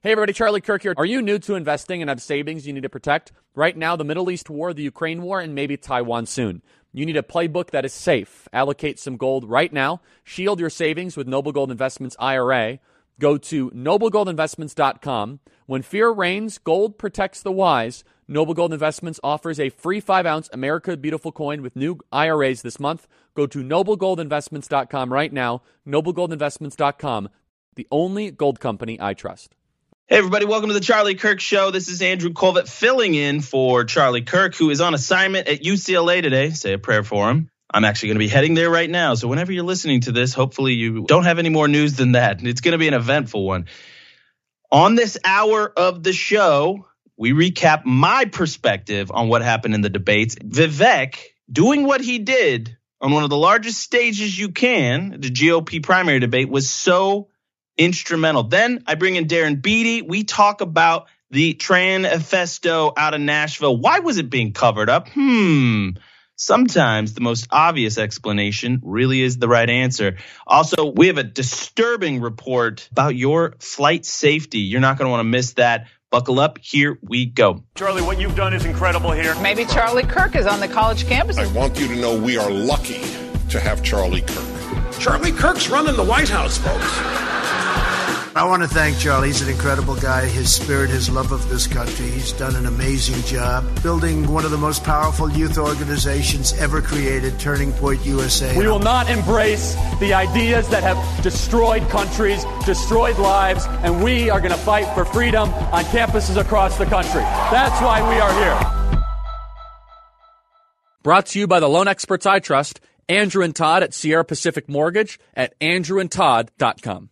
Hey everybody, Charlie Kirk here. Are you new to investing and have savings you need to protect? Right now, the Middle East war, the Ukraine war, and maybe Taiwan soon. You need a playbook that is safe. Allocate some gold right now. Shield your savings with Noble Gold Investments IRA. Go to noblegoldinvestments.com. When fear reigns, gold protects the wise. Noble Gold Investments offers a free 5-ounce America Beautiful coin with new IRAs this month. Go to noblegoldinvestments.com right now. Noblegoldinvestments.com, the only gold company I trust. Hey, everybody. Welcome to the Charlie Kirk Show. This is Andrew Colvett filling in for Charlie Kirk, who is on assignment at UCLA today. Say a prayer for him. I'm actually going to be heading there right now. So whenever you're listening to this, hopefully you don't have any more news than that. It's going to be an eventful one. On this hour of the show, we recap my perspective on what happened in the debates. Vivek doing what he did on one of the largest stages you can, the GOP primary debate, was so instrumental. Then I bring in Darren Beattie. We talk about the Tran-Festo out of Nashville. Why was it being covered up? Sometimes the most obvious explanation really is the right answer. Also, we have a disturbing report about your flight safety. You're not going to want to miss that. Buckle up. Here we go. Charlie, what you've done is incredible here. Maybe Charlie Kirk is on the college campus. I want you to know we are lucky to have Charlie Kirk. Charlie Kirk's running the White House, folks. I want to thank Charlie. He's an incredible guy. His spirit, his love of this country. He's done an amazing job building one of the most powerful youth organizations ever created, Turning Point USA. We will not embrace the ideas that have destroyed countries, destroyed lives, and we are going to fight for freedom on campuses across the country. That's why we are here. Brought to you by the loan experts I trust, Andrew and Todd at Sierra Pacific Mortgage at andrewandtodd.com.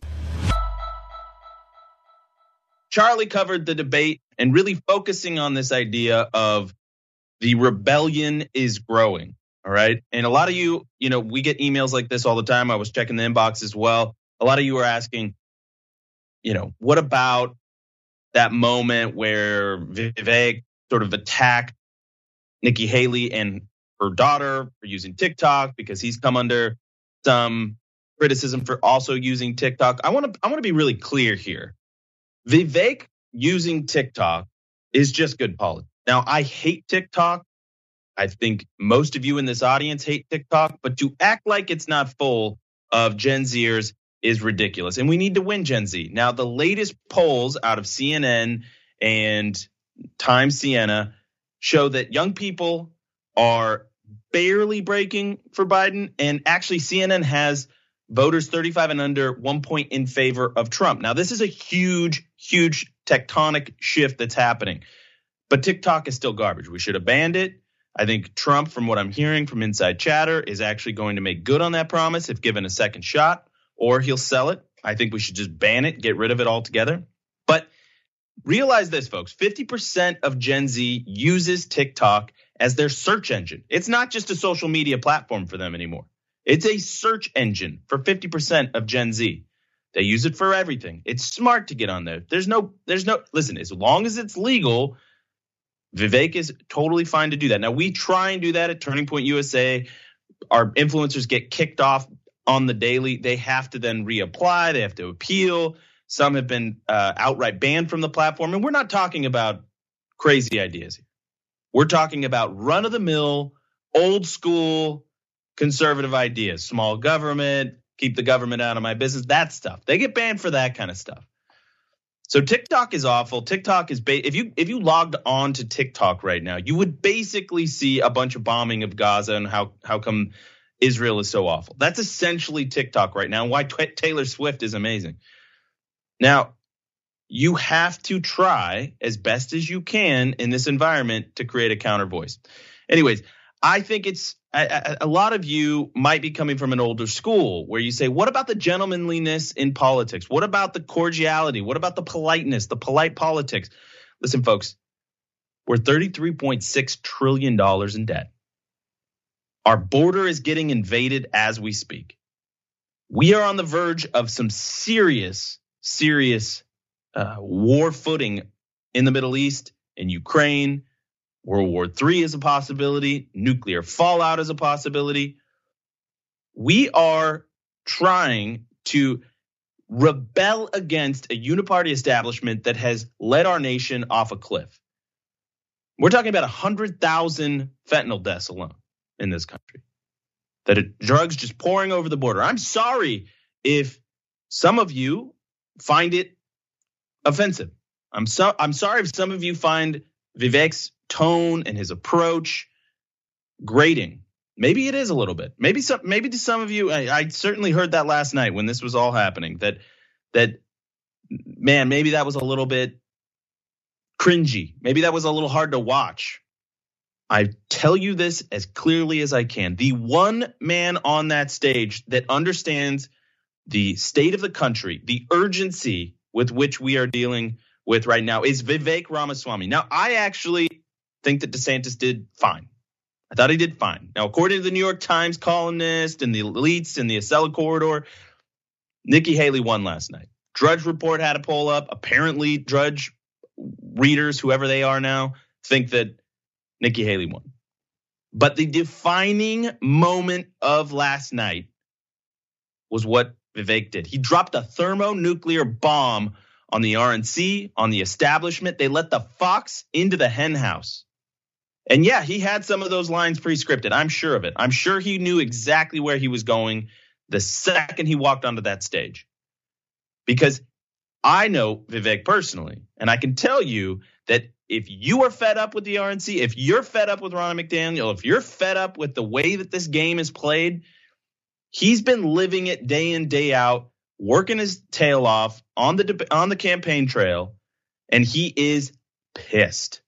Charlie covered the debate and really focusing on this idea of the rebellion is growing. All right. And a lot of you, we get emails like this all the time. I was checking the inbox as well. A lot of you are asking, what about that moment where Vivek sort of attacked Nikki Haley and her daughter for using TikTok because he's come under some criticism for also using TikTok. I want to be really clear here. Vivek using TikTok is just good politics. Now, I hate TikTok. I think most of you in this audience hate TikTok, but to act like it's not full of Gen Zers is ridiculous. And we need to win Gen Z. Now, the latest polls out of CNN and Times Siena show that young people are barely breaking for Biden. And actually, CNN has voters 35 and under 1 point in favor of Trump. Now, this is a huge tectonic shift that's happening. But TikTok is still garbage. We should have banned it. I think Trump, from what I'm hearing from Inside Chatter, is actually going to make good on that promise if given a second shot, or he'll sell it. I think we should just ban it, get rid of it altogether. But realize this, folks, 50% of Gen Z uses TikTok as their search engine. It's not just a social media platform for them anymore. It's a search engine for 50% of Gen Z. They use it for everything. It's smart to get on there. Listen, as long as it's legal, Vivek is totally fine to do that. Now, we try and do that at Turning Point USA. Our influencers get kicked off on the daily. They have to then reapply. They have to appeal. Some have been outright banned from the platform. And we're not talking about crazy ideas here. We're talking about run-of-the-mill, old school, conservative ideas, small government, keep the government out of my business, that stuff. They get banned for that kind of stuff. So TikTok is awful. TikTok is if you logged on to TikTok right now, you would basically see a bunch of bombing of Gaza and how come Israel is so awful. That's essentially TikTok right now, and why Taylor Swift is amazing. Now, you have to try as best as you can in this environment to create a counter voice. Anyways, I think a lot of you might be coming from an older school where you say, what about the gentlemanliness in politics? What about the cordiality? What about the politeness, the polite politics? Listen, folks, we're $33.6 trillion in debt. Our border is getting invaded as we speak. We are on the verge of some serious war footing in the Middle East, in Ukraine. World War III is a possibility. Nuclear fallout is a possibility. We are trying to rebel against a uniparty establishment that has led our nation off a cliff. We're talking about 100,000 fentanyl deaths alone in this country. Drugs just pouring over the border. I'm sorry if some of you find it offensive. I'm sorry if some of you find Vivek's tone and his approach grating. Maybe it is a little bit. Maybe to some of you, I certainly heard that last night when this was all happening. That man, maybe that was a little bit cringy. Maybe that was a little hard to watch. I tell you this as clearly as I can. The one man on that stage that understands the state of the country, the urgency with which we are dealing with right now is Vivek Ramaswamy. Now, I actually think that DeSantis did fine. I thought he did fine. Now, according to the New York Times columnist and the elites in the Acela corridor, Nikki Haley won last night. Drudge Report had a poll up. Apparently, Drudge readers, whoever they are now, think that Nikki Haley won. But the defining moment of last night was what Vivek did. He dropped a thermonuclear bomb on the RNC, on the establishment. They let the fox into the hen house. And yeah, he had some of those lines pre-scripted. I'm sure of it. I'm sure he knew exactly where he was going the second he walked onto that stage. Because I know Vivek personally, and I can tell you that if you are fed up with the RNC, if you're fed up with Ronna McDaniel, if you're fed up with the way that this game is played, he's been living it day in, day out, working his tail off on the campaign trail, and he is pissed.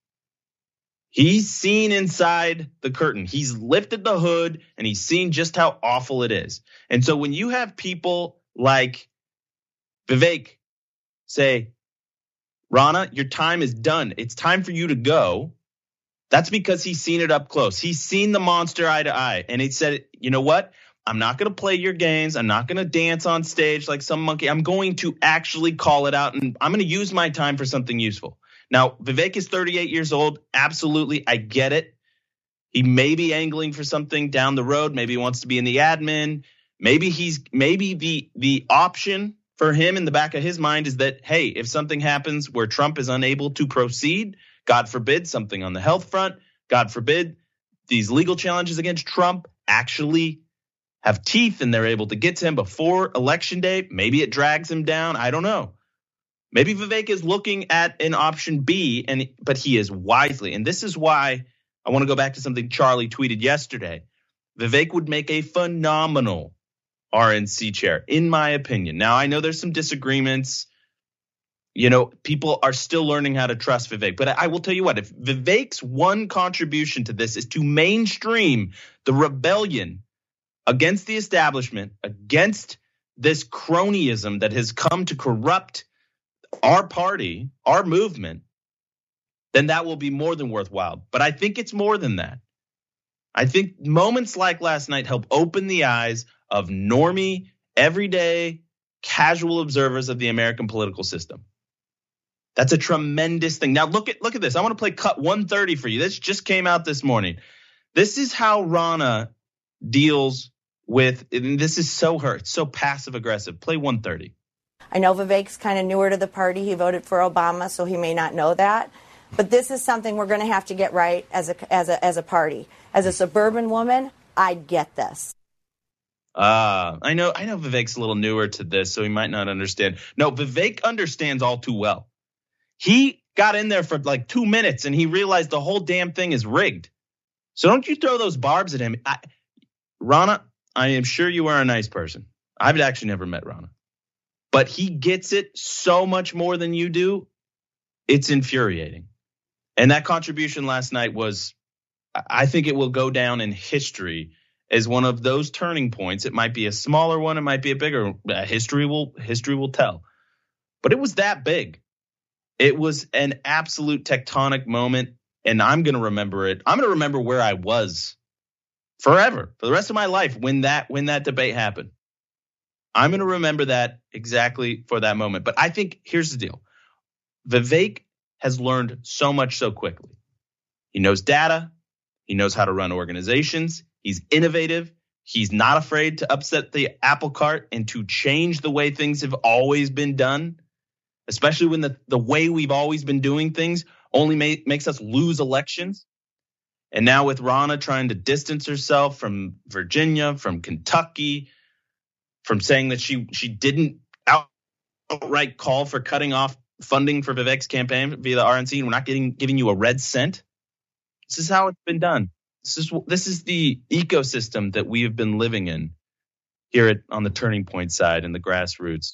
He's seen inside the curtain. He's lifted the hood, and he's seen just how awful it is. And so when you have people like Vivek say, Ronna, your time is done. It's time for you to go. That's because he's seen it up close. He's seen the monster eye to eye. And he said, you know what? I'm not going to play your games. I'm not going to dance on stage like some monkey. I'm going to actually call it out, and I'm going to use my time for something useful. Now, Vivek is 38 years old. Absolutely, I get it. He may be angling for something down the road. Maybe he wants to be in the admin. Maybe the option for him in the back of his mind is that, hey, if something happens where Trump is unable to proceed, God forbid something on the health front, God forbid these legal challenges against Trump actually have teeth and they're able to get to him before election day. Maybe it drags him down. I don't know. Maybe Vivek is looking at an option B, but he is wisely. And this is why I want to go back to something Charlie tweeted yesterday. Vivek would make a phenomenal RNC chair, in my opinion. Now, I know there's some disagreements. You know, people are still learning how to trust Vivek. But I will tell you what, if Vivek's one contribution to this is to mainstream the rebellion against the establishment, against this cronyism that has come to corrupt our party, our movement, then that will be more than worthwhile. But I think it's more than that. I think moments like last night help open the eyes of normie, everyday, casual observers of the American political system. That's a tremendous thing. Now look at this. I want to play cut 130 for you. This just came out this morning. This is how Ronna deals with, and this is so hurt, so passive aggressive. Play 130. I know Vivek's kind of newer to the party. He voted for Obama, so he may not know that. But this is something we're going to have to get right as a party. As a suburban woman, I get this. I know Vivek's a little newer to this, so he might not understand. No, Vivek understands all too well. He got in there for like 2 minutes and he realized the whole damn thing is rigged. So don't you throw those barbs at him. Ronna, I am sure you are a nice person. I've actually never met Ronna. But he gets it so much more than you do. It's infuriating. And that contribution last night was, I think it will go down in history as one of those turning points. It might be a smaller one. It might be a bigger. History will tell. But it was that big. It was an absolute tectonic moment. And I'm going to remember it. I'm going to remember where I was forever, for the rest of my life when that debate happened. I'm going to remember that exactly for that moment. But I think here's the deal. Vivek has learned so much so quickly. He knows data. He knows how to run organizations. He's innovative. He's not afraid to upset the apple cart and to change the way things have always been done, especially when the way we've always been doing things only makes us lose elections. And now with Ronna trying to distance herself from Virginia, from Kentucky, from saying that she didn't outright call for cutting off funding for Vivek's campaign via the RNC, and we're not giving you a red cent. This is how it's been done. This is the ecosystem that we have been living in here on the Turning Point side and the grassroots.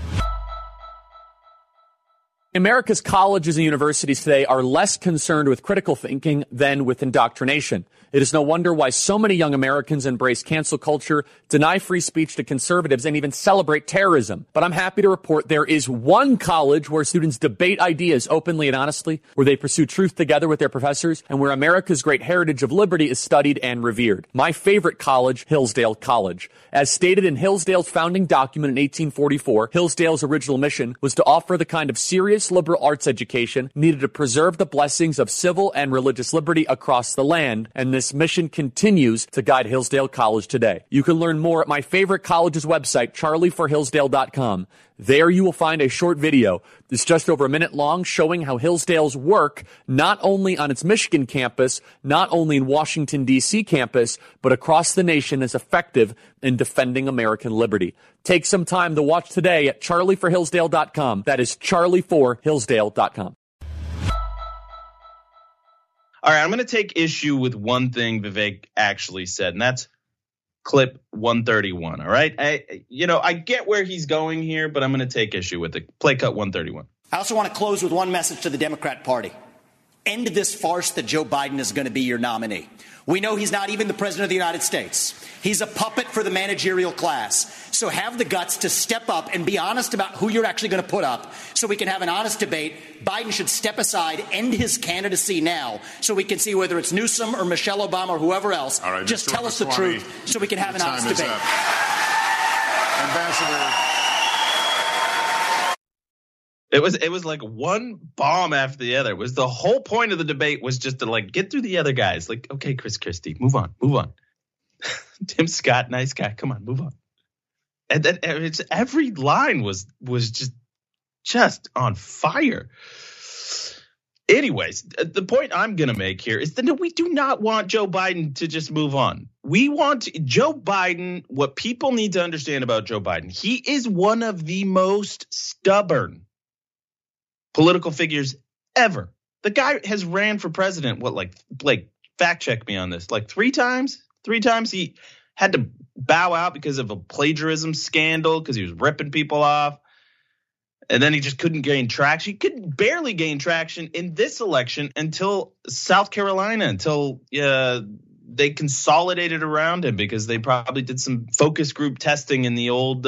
America's colleges and universities today are less concerned with critical thinking than with indoctrination. It is no wonder why so many young Americans embrace cancel culture, deny free speech to conservatives, and even celebrate terrorism. But I'm happy to report there is one college where students debate ideas openly and honestly, where they pursue truth together with their professors, and where America's great heritage of liberty is studied and revered. My favorite college, Hillsdale College. As stated in Hillsdale's founding document in 1844, Hillsdale's original mission was to offer the kind of serious liberal arts education needed to preserve the blessings of civil and religious liberty across the land, and this mission continues to guide Hillsdale College today. You can learn more at my favorite college's website, charlieforhillsdale.com. There you will find a short video that's just over a minute long showing how Hillsdale's work, not only on its Michigan campus, not only in Washington, D.C. campus, but across the nation is effective in defending American liberty. Take some time to watch today at charlieforhillsdale.com. That is charlieforhillsdale.com. All right, I'm going to take issue with one thing Vivek actually said, and that's clip 131. All right, I get where he's going here, but I'm going to take issue with it. Play cut 131. I also want to close with one message to the Democrat Party. End this farce that Joe Biden is going to be your nominee. We know he's not even the president of the United States. He's a puppet for the managerial class. So have the guts to step up and be honest about who you're actually going to put up so we can have an honest debate. Biden should step aside, end his candidacy now so we can see whether it's Newsom or Michelle Obama or whoever else. All right, just Mr. tell us the truth so we can have an honest debate. Ambassador. It was like one bomb after the other. It was the whole point of the debate was just to get through the other guys. Like, okay, Chris Christie, move on. Tim Scott, nice guy. Come on, move on. And then every line was just on fire. Anyways, the point I'm going to make here is that we do not want Joe Biden to just move on. We want Joe Biden. What people need to understand about Joe Biden, he is one of the most stubborn political figures ever. The guy has ran for president, fact check me on this, 3 times? 3 times he had to bow out because of a plagiarism scandal because he was ripping people off. And then he just couldn't gain traction. He could barely gain traction in this election until South Carolina, until they consolidated around him because they probably did some focus group testing in the old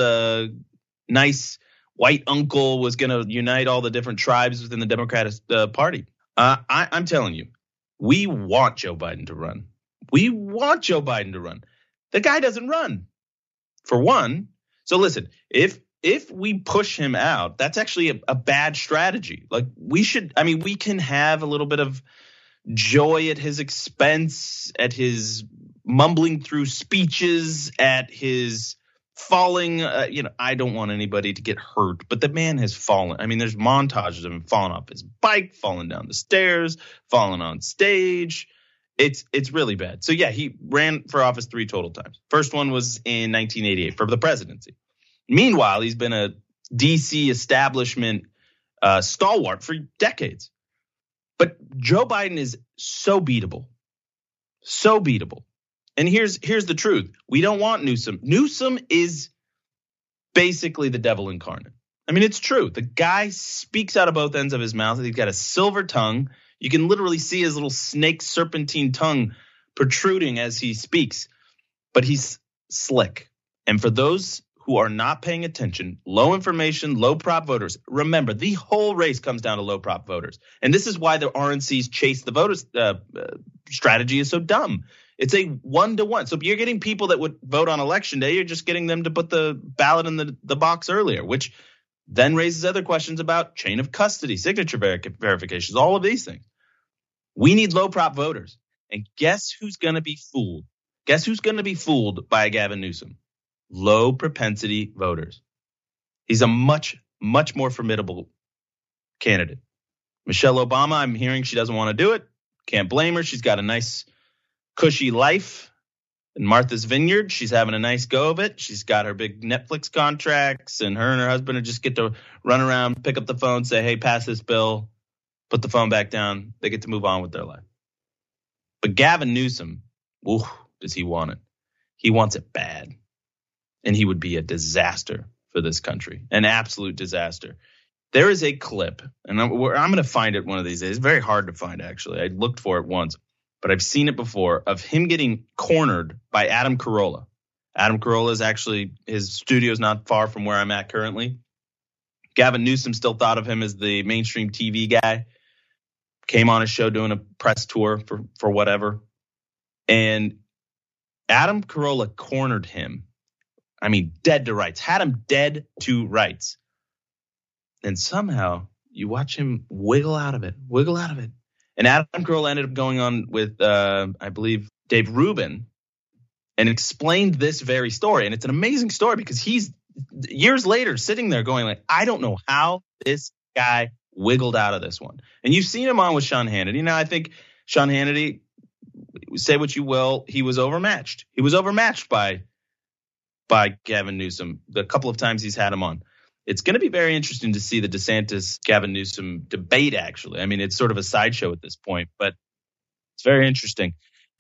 nice white uncle was going to unite all the different tribes within the Democratic Party. I'm telling you, we want Joe Biden to run. We want Joe Biden to run. The guy doesn't run, for one. So listen, if we push him out, that's actually a bad strategy. We can have a little bit of joy at his expense, at his mumbling through speeches, at his falling. I don't want anybody to get hurt, but the man has fallen. I mean, there's montages of him falling off his bike, falling down the stairs, falling on stage. It's really bad. So yeah, he ran for office 3 total times. First one was in 1988 for the presidency. Meanwhile, he's been a DC establishment stalwart for decades. But Joe Biden is so beatable. So beatable. And here's the truth. We don't want Newsom. Newsom is basically the devil incarnate. I mean, it's true. The guy speaks out of both ends of his mouth. He's got a silver tongue. You can literally see his little snake serpentine tongue protruding as he speaks. But he's slick. And for those who are not paying attention, low information, low prop voters, remember, the whole race comes down to low prop voters. And this is why the RNC's chase the voters strategy is so dumb. It's a 1-to-1. So if you're getting people that would vote on election day, you're just getting them to put the ballot in the box earlier, which then raises other questions about chain of custody, signature verifications, all of these things. We need low prop voters. And guess who's going to be fooled? Guess who's going to be fooled by Gavin Newsom? Low propensity voters. He's a much, much more formidable candidate. Michelle Obama, I'm hearing she doesn't want to do it. Can't blame her. She's got a nice, cushy life in Martha's Vineyard. She's having a nice go of it. She's got her big Netflix contracts, and her husband just get to run around, pick up the phone, say, hey, pass this bill, put the phone back down. They get to move on with their life. But Gavin Newsom, ooh, does he want it? He wants it bad. And he would be a disaster for this country, an absolute disaster. There is a clip, and I'm going to find it one of these days. It's very hard to find, actually. I looked for it once, but I've seen it before, of him getting cornered by Adam Carolla. Adam Carolla is actually, his studio's not far from where I'm at currently. Gavin Newsom still thought of him as the mainstream TV guy. Came on a show doing a press tour for whatever. And Adam Carolla cornered him. I mean, dead to rights. Had him dead to rights. And somehow you watch him wiggle out of it. And Adam Carolla ended up going on with, I believe, Dave Rubin and explained this very story. And it's an amazing story because he's years later sitting there going like, I don't know how this guy wiggled out of this one. And you've seen him on with Sean Hannity. Now, I think Sean Hannity, say what you will, he was overmatched. He was overmatched by Gavin Newsom the couple of times he's had him on. It's going to be very interesting to see the DeSantis-Gavin Newsom debate, actually. I mean, it's sort of a sideshow at this point, but it's very interesting.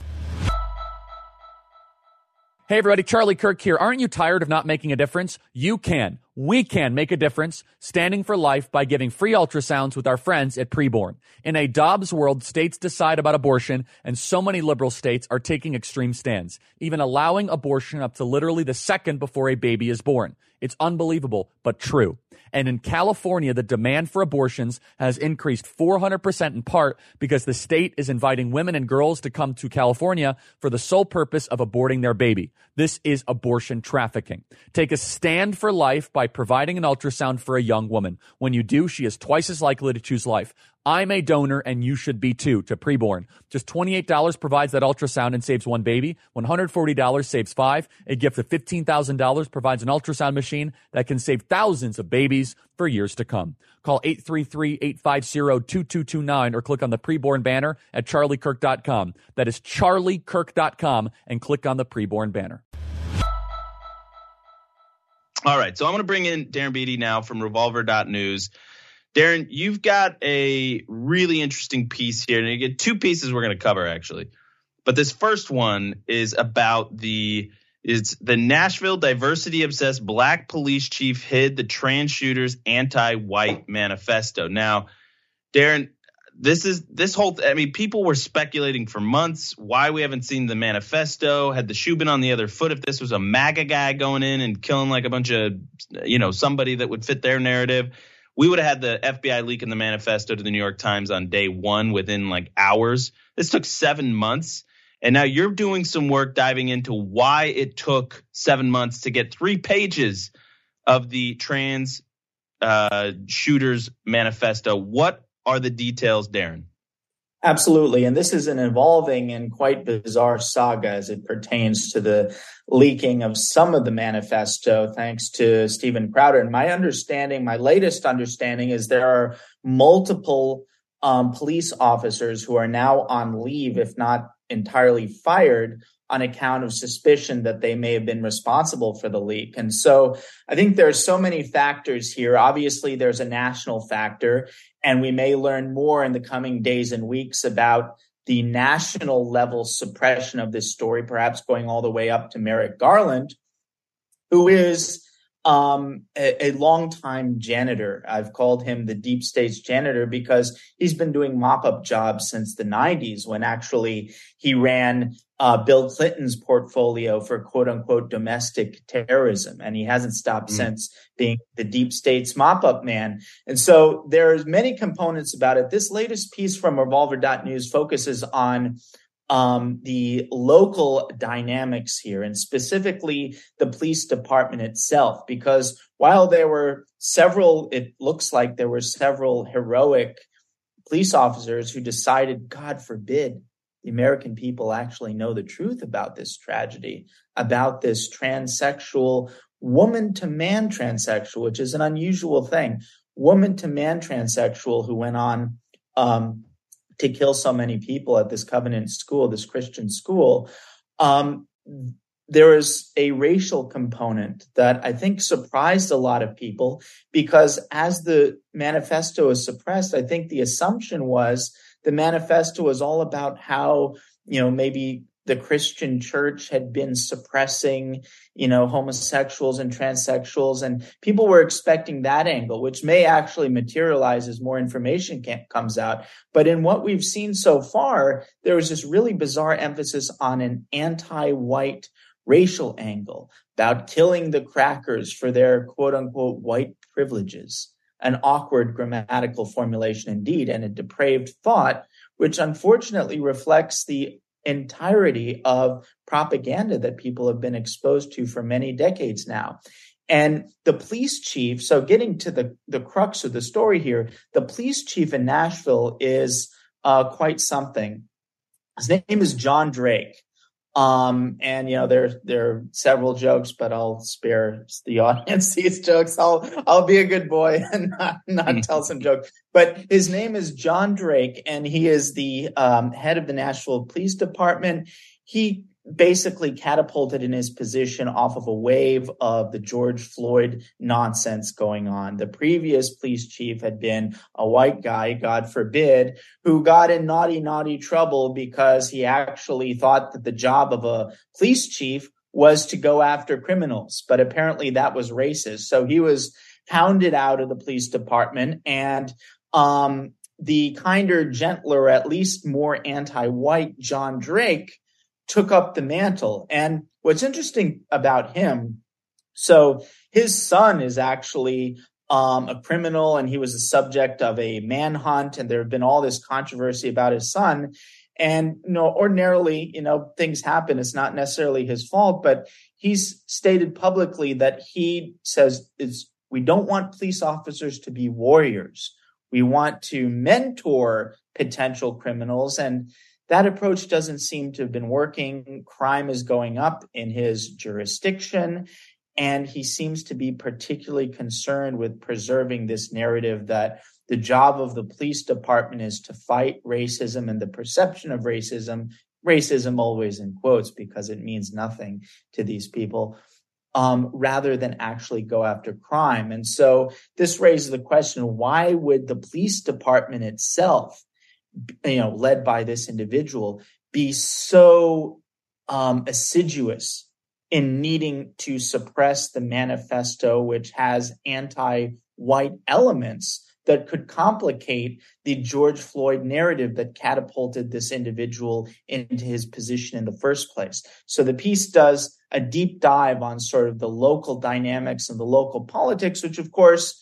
Hey, everybody, Charlie Kirk here. Aren't you tired of not making a difference? You can. We can make a difference standing for life by giving free ultrasounds with our friends at Preborn. In a Dobbs world, states decide about abortion, and so many liberal states are taking extreme stands, even allowing abortion up to literally the second before a baby is born. It's unbelievable, but true. And in California, the demand for abortions has increased 400% in part because the state is inviting women and girls to come to California for the sole purpose of aborting their baby. This is abortion trafficking. Take a stand for life by providing an ultrasound for a young woman. When you do, she is twice as likely to choose life. I'm a donor, and you should be too, to Preborn. Just $28 provides that ultrasound and saves one baby. $140 saves 5. A gift of $15,000 provides an ultrasound machine that can save thousands of babies for years to come. Call 833-850-2229 or click on the Preborn banner at charliekirk.com. That is charliekirk.com, and click on the Preborn banner. All right, so I'm going to bring in Darren Beattie now from Revolver.news. Darren, you've got a really interesting piece here, and you get two pieces we're going to cover, actually. But this first one is about the Nashville diversity-obsessed black police chief hid the trans shooters' anti-white manifesto. Now, Darren, people were speculating for months why we haven't seen the manifesto. Had the shoe been on the other foot, if this was a MAGA guy going in and killing like a bunch of, somebody that would fit their narrative, we would have had the FBI leaking the manifesto to the New York Times on day one within like hours. This took 7 months. And now you're doing some work diving into why it took 7 months to get 3 pages of the trans shooters manifesto. What are the details, Darren? Absolutely. And this is an evolving and quite bizarre saga as it pertains to the leaking of some of the manifesto, thanks to Steven Crowder. And my latest understanding is there are multiple police officers who are now on leave, if not entirely fired, on account of suspicion that they may have been responsible for the leak. And so I think there's so many factors here. Obviously, there's a national factor, and we may learn more in the coming days and weeks about the national level suppression of this story, perhaps going all the way up to Merrick Garland, who is a longtime janitor. I've called him the deep state's janitor because he's been doing mop-up jobs since the 90s, when actually he ran Bill Clinton's portfolio for quote-unquote domestic terrorism. And he hasn't stopped since being the deep state's mop-up man. And so there's many components about it. This latest piece from Revolver.news focuses on the local dynamics here, and specifically the police department itself, because while it looks like there were several heroic police officers who decided, God forbid, the American people actually know the truth about this tragedy, about this transsexual, woman-to-man transsexual, which is an unusual thing, woman-to-man transsexual who went on to kill so many people at this Covenant school, this Christian school. There is a racial component that I think surprised a lot of people, because as the manifesto is suppressed, I think the assumption was the manifesto was all about how, maybe the Christian church had been suppressing, homosexuals and transsexuals, and people were expecting that angle, which may actually materialize as more information comes out. But in what we've seen so far, there was this really bizarre emphasis on an anti-white racial angle about killing the crackers for their quote unquote white privileges, an awkward grammatical formulation indeed, and a depraved thought, which unfortunately reflects the entirety of propaganda that people have been exposed to for many decades now. And the police chief, so getting to the crux of the story here, the police chief in Nashville is quite something. His name is John Drake. And there are several jokes, but I'll spare the audience these jokes. I'll be a good boy and not tell some jokes. But his name is John Drake, and he is the head of the Nashville Police Department. He basically catapulted in his position off of a wave of the George Floyd nonsense going on. The previous police chief had been a white guy, God forbid, who got in naughty trouble because he actually thought that the job of a police chief was to go after criminals. But apparently that was racist. So he was hounded out of the police department, and the kinder, gentler, at least more anti-white John Drake took up the mantle. And what's interesting about him, so his son is actually a criminal, and he was the subject of a manhunt, and there have been all this controversy about his son. And, ordinarily, things happen. It's not necessarily his fault, but he's stated publicly that he says we don't want police officers to be warriors. We want to mentor potential criminals, and that approach doesn't seem to have been working. Crime is going up in his jurisdiction, and he seems to be particularly concerned with preserving this narrative that the job of the police department is to fight racism and the perception of racism always in quotes because it means nothing to these people, rather than actually go after crime. And so this raises the question, why would the police department itself, led by this individual, be so assiduous in needing to suppress the manifesto, which has anti-white elements that could complicate the George Floyd narrative that catapulted this individual into his position in the first place? So the piece does a deep dive on sort of the local dynamics and the local politics, which of course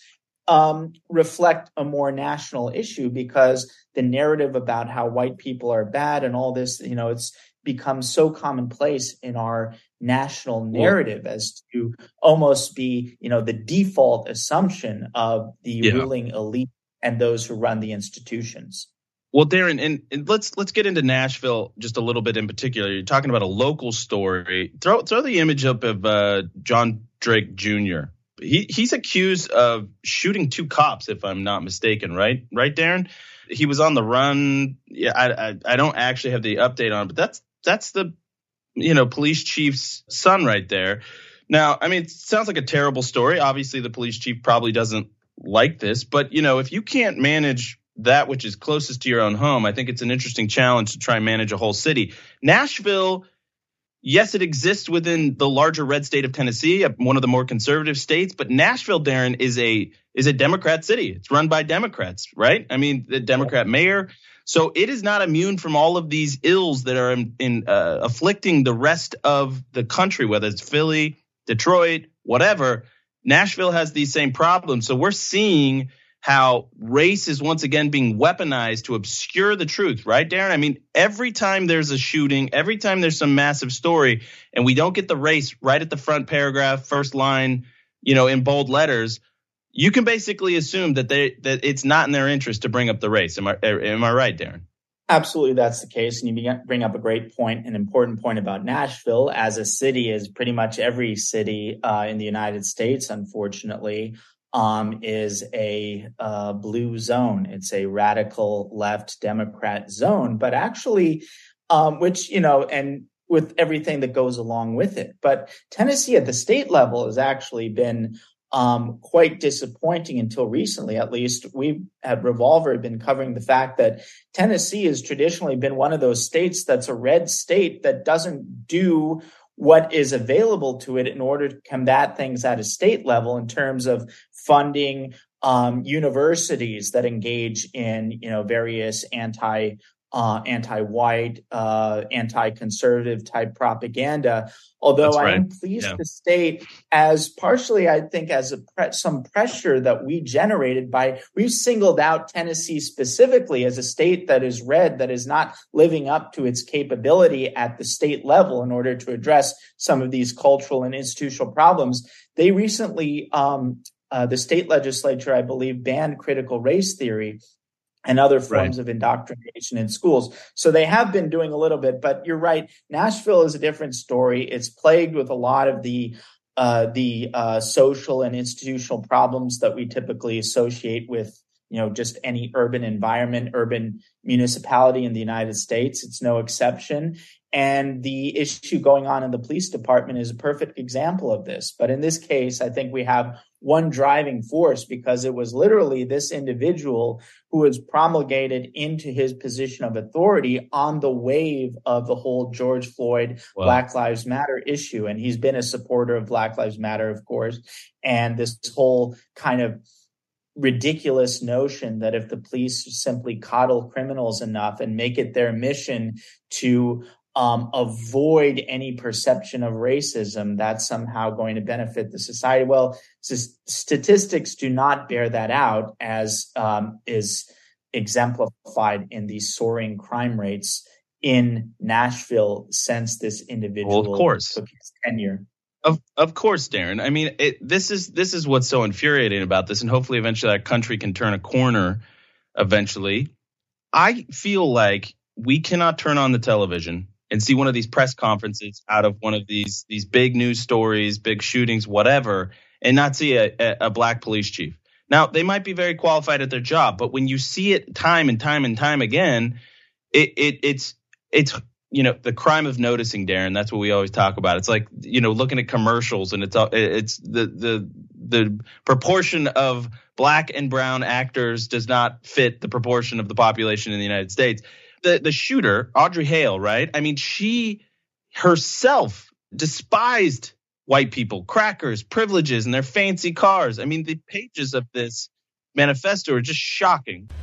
reflect a more national issue, because the narrative about how white people are bad and all this, it's become so commonplace in our national narrative as to almost be, the default assumption of the ruling elite and those who run the institutions. Well, Darren, and let's get into Nashville just a little bit in particular. You're talking about a local story. Throw the image up of John Drake Jr. He's accused of shooting two cops, if I'm not mistaken, right? Right, Darren? He was on the run. Yeah, I don't actually have the update on it, but that's the police chief's son right there. Now, I mean, it sounds like a terrible story. Obviously, the police chief probably doesn't like this, but if you can't manage that which is closest to your own home, I think it's an interesting challenge to try and manage a whole city. Nashville, yes, it exists within the larger red state of Tennessee, one of the more conservative states. But Nashville, Darren, is a Democrat city. It's run by Democrats, right? I mean, the Democrat mayor. So it is not immune from all of these ills that are afflicting the rest of the country, whether it's Philly, Detroit, whatever. Nashville has these same problems. So we're seeing how race is once again being weaponized to obscure the truth, right, Darren? I mean, every time there's a shooting, every time there's some massive story, and we don't get the race right at the front paragraph, first line, in bold letters, you can basically assume that it's not in their interest to bring up the race. Am I right, Darren? Absolutely, that's the case. And you bring up a great point, an important point about Nashville as a city, as pretty much every city in the United States, unfortunately, is a blue zone. It's a radical left Democrat zone, but actually, which, and with everything that goes along with it. But Tennessee at the state level has actually been quite disappointing until recently. At least we at Revolver have been covering the fact that Tennessee has traditionally been one of those states that's a red state that doesn't do what is available to it in order to combat things at a state level in terms of funding universities that engage in various anti-white, anti-conservative type propaganda. Although I am pleased to state, as partially, I think, as some pressure that we generated we've singled out Tennessee specifically as a state that is red, that is not living up to its capability at the state level in order to address some of these cultural and institutional problems. They recently, the state legislature, I believe, banned critical race theory and other forms of indoctrination in schools. So they have been doing a little bit, but you're right. Nashville is a different story. It's plagued with a lot of the social and institutional problems that we typically associate with, just any urban environment, urban municipality in the United States. It's no exception. And the issue going on in the police department is a perfect example of this. But in this case, I think we have one driving force, because it was literally this individual who was promulgated into his position of authority on the wave of the whole George Floyd Black Lives Matter issue. And he's been a supporter of Black Lives Matter, of course. And this whole kind of ridiculous notion that if the police simply coddle criminals enough and make it their mission to avoid any perception of racism, that's somehow going to benefit the society. Well, statistics do not bear that out, as is exemplified in the soaring crime rates in Nashville since this individual took his tenure. Of course, Darren. I mean, this is what's so infuriating about this, and hopefully eventually that country can turn a corner eventually. I feel like we cannot turn on the television and see one of these press conferences out of one of these big news stories, big shootings, whatever, and not see a black police chief. Now, they might be very qualified at their job, but when you see it time and time and time again, it's the crime of noticing, Darren. That's what we always talk about. It's like, looking at commercials, and it's the proportion of black and brown actors does not fit the proportion of the population in the United States. The shooter, Audrey Hale, right? I mean, she herself despised white people, crackers, privileges, and their fancy cars. I mean, the pages of this manifesto are just shocking.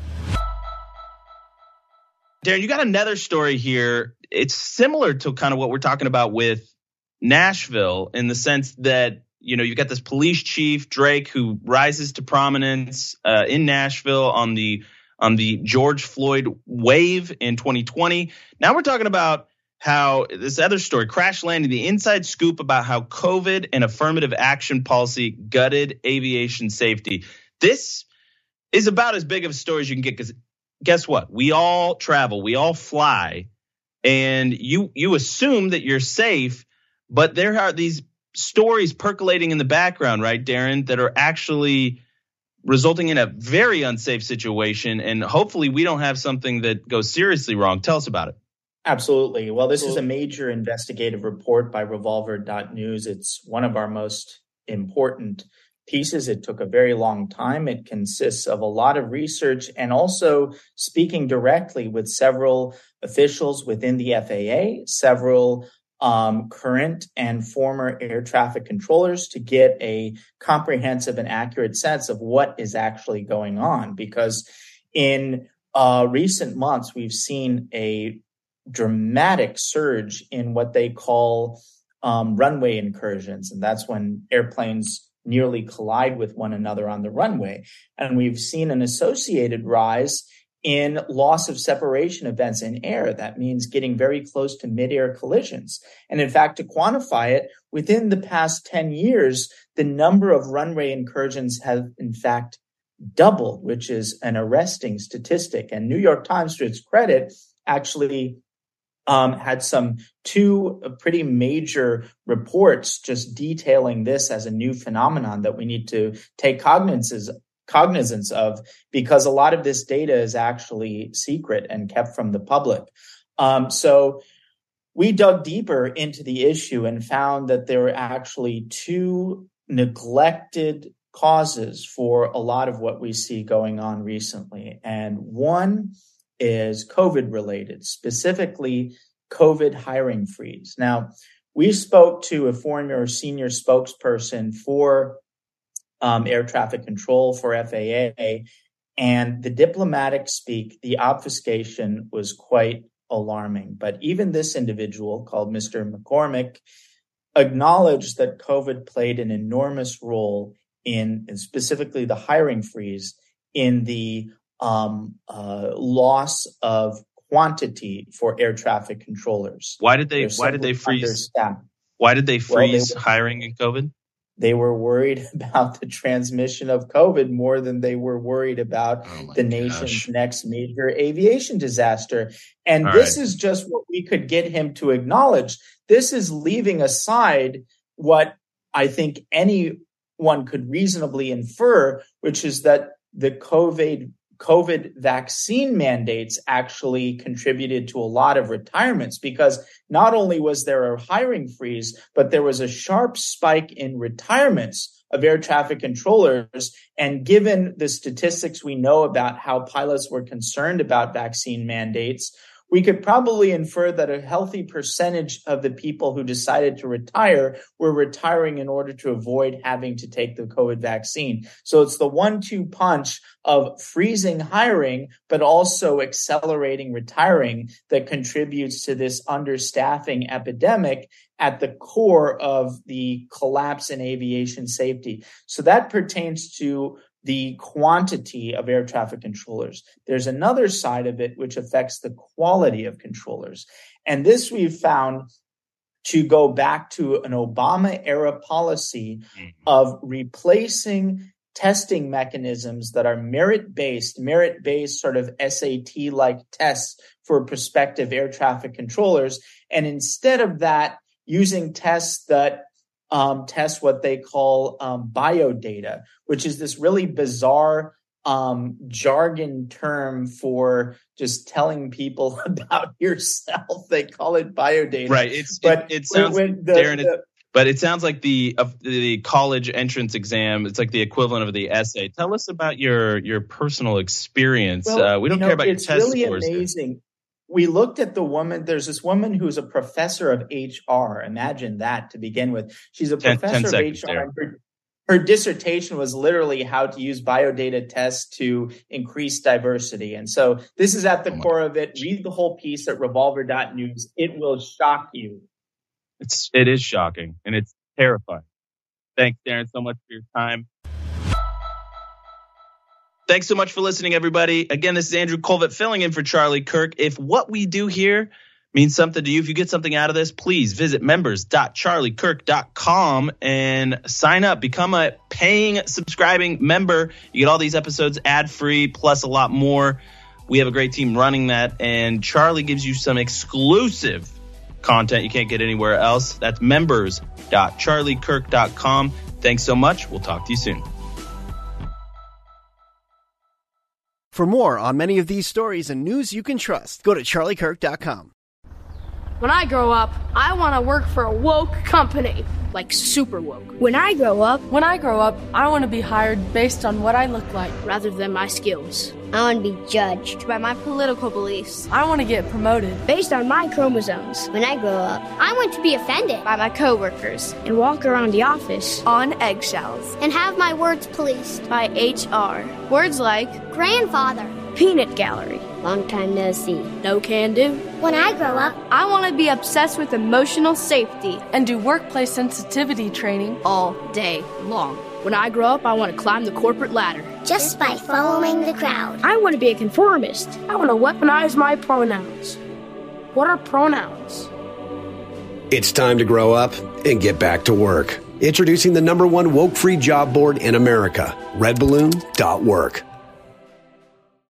Darren, you got another story here. It's similar to kind of what we're talking about with Nashville, in the sense that, you've got this police chief, Drake, who rises to prominence in Nashville on the George Floyd wave in 2020. Now we're talking about how this other story, crash landing, the inside scoop about how COVID and affirmative action policy gutted aviation safety. This is about as big of a story as you can get, because guess what? We all travel, we all fly, and you assume that you're safe, but there are these stories percolating in the background, right, Darren, that are actually resulting in a very unsafe situation. And hopefully we don't have something that goes seriously wrong. Tell us about it. Absolutely. Well, this is a major investigative report by Revolver.news. It's one of our most important pieces. It took a very long time. It consists of a lot of research and also speaking directly with several officials within the FAA, several current and former air traffic controllers, to get a comprehensive and accurate sense of what is actually going on. Because in recent months, we've seen a dramatic surge in what they call runway incursions. And that's when airplanes nearly collide with one another on the runway. And we've seen an associated rise in loss of separation events in air. That means getting very close to mid-air collisions. And in fact, to quantify it, within the past 10 years, the number of runway incursions have in fact doubled, which is an arresting statistic. And New York Times, to its credit, actually had two pretty major reports just detailing this as a new phenomenon that we need to take cognizance of, because a lot of this data is actually secret and kept from the public. So we dug deeper into the issue and found that there were actually two neglected causes for a lot of what we see going on recently. And one is COVID related, specifically COVID hiring freeze. Now, we spoke to a former senior spokesperson for air traffic control for FAA, and the diplomatic speak, the obfuscation was quite alarming. But even this individual, called Mr. McCormick, acknowledged that COVID played an enormous role in specifically the hiring freeze, in the loss of quantity for air traffic controllers. Why did they freeze? Why did they freeze hiring in COVID? They were worried about the transmission of COVID more than they were worried about the nation's next major aviation disaster. And this is just what we could get him to acknowledge. This is leaving aside what I think anyone could reasonably infer, which is that the COVID vaccine mandates actually contributed to a lot of retirements, because not only was there a hiring freeze, but there was a sharp spike in retirements of air traffic controllers. And given the statistics we know about how pilots were concerned about vaccine mandates, we could probably infer that a healthy percentage of the people who decided to retire were retiring in order to avoid having to take the COVID vaccine. So it's the 1-2 punch of freezing hiring, but also accelerating retiring that contributes to this understaffing epidemic at the core of the collapse in aviation safety. So that pertains to the quantity of air traffic controllers. There's another side of it which affects the quality of controllers. And this we've found to go back to an Obama-era policy of replacing testing mechanisms that are merit-based sort of SAT-like tests for prospective air traffic controllers. And instead of that, using tests that test what they call biodata, which is this really bizarre jargon term for just telling people about yourself. They call it biodata. Right. It sounds like the college entrance exam. It's like the equivalent of the essay. Tell us about your personal experience. Well, we don't care about your test scores. It's really amazing. We looked at the woman. There's this woman who's a professor of HR. Imagine that to begin with. She's a professor of HR. Her dissertation was literally how to use biodata tests to increase diversity. And so this is at the core of it. Read the whole piece at revolver.news. It will shock you. It is shocking, and it's terrifying. Thanks, Darren, so much for your time. Thanks so much for listening, everybody. Again, this is Andrew Colvett filling in for Charlie Kirk. If what we do here means something to you, if you get something out of this, please visit members.charliekirk.com and sign up. Become a paying, subscribing member. You get all these episodes ad-free, plus a lot more. We have a great team running that, and Charlie gives you some exclusive content you can't get anywhere else. That's members.charliekirk.com. Thanks so much. We'll talk to you soon. For more on many of these stories and news you can trust, go to charliekirk.com. When I grow up, I want to work for a woke company, like super woke. When I grow up, I want to be hired based on what I look like rather than my skills. I want to be judged by my political beliefs. I want to get promoted based on my chromosomes. When I grow up, I want to be offended by my coworkers and walk around the office on eggshells and have my words policed by HR. Words like grandfather, peanut gallery, long time no see, no can do. When I grow up, I want to be obsessed with emotional safety and do workplace sensitivity training all day long. When I grow up, I want to climb the corporate ladder just by following the crowd. I want to be a conformist. I want to weaponize my pronouns. What are pronouns? It's time to grow up and get back to work. Introducing the #1 woke-free job board in America, redballoon.work.